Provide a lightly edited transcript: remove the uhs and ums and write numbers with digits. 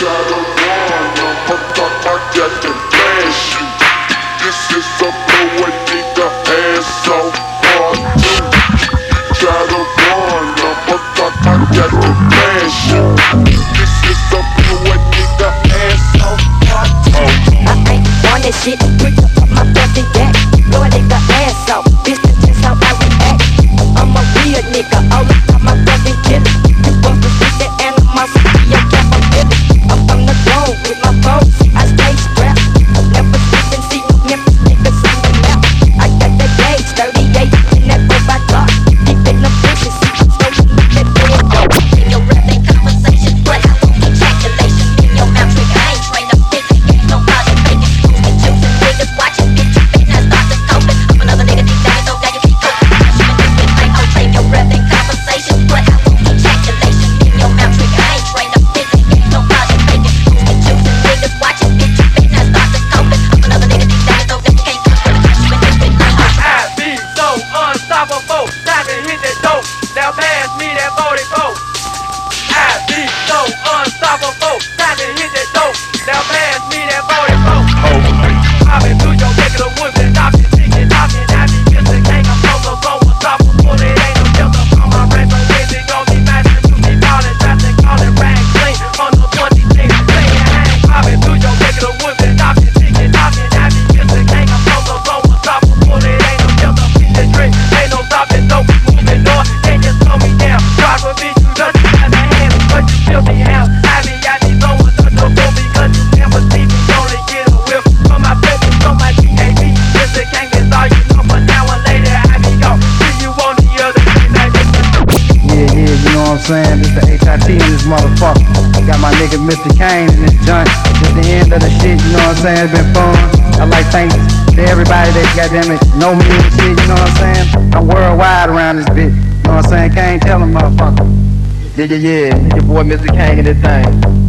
Try to run, I got to flash you. This is a blow a nigga ass off part two. Try to run, I got to flash you. This is a blow a nigga ass off part two. I ain't on that shit, quick to put my fucking back. Blow a nigga ass off, bitch, that's just how I react. I'm a real nigga, all about my fucking killer. You want to see that animosity, I got my feeling. I'm from the road with my phone, I stay strapped. Never sleeping, see no Memphis niggas on the map. I got that gauge, 38, and that boy by Glock. Deep in the bushes, see I'm slowly look at dead dog. In your rap and conversation, but I won't ejaculation. In your mouth trick, I ain't trained up this, ain't no body faking. Moving juicing, niggas watching, bitch, you better not start to scope it. I'm another nigga deep down, so now you keep going. I'm in your rap and conversation, but I won't ejaculation. In your mouth trick, I ain't trained up this, ain't no body faking. Moving juicing, niggas watching, bitch, you better not start to scope it. I'm another nigga deep down, so now you can't come with it. I be so unstoppable, time to hit that dope. Now pass me that 44. I be so unstoppable, time to hit that dope. Now pass me that 44. I've been through your neck of the woods and I've been singing, I be missing, can't come close, so unstoppable. It ain't no shelter from my brain, so lazy, gon' be mashing to me, ballin', drafting, callin', rag, clean, on the 20 things, saying hang. I've been through your neck of the woods and I've been singing, I be missing, can't come close, so unstoppable. It ain't no shelter, piece of drink, ain't no stopping, no moving north, can't just slow me down. Drive a bitch, you done got the hands, but you feel me out. I be out these blowing untouchable because you never see me, only get a whiff from my business, from my DAB. This the king is all you know, but now and later I be gone. See you on the other side, like this. Yeah, you know what I'm saying? This the HIT in this motherfucker. Got my nigga Mr. Kane in this joint. This the end of the shit, you know what I'm saying? It's been fun. I like thanks to everybody that goddamn it know me and shit, you know what I'm saying? I'm worldwide around this bitch. You know what I'm saying? Kane, tell them motherfucker. Yeah. Your boy Mr. Kane in this thing.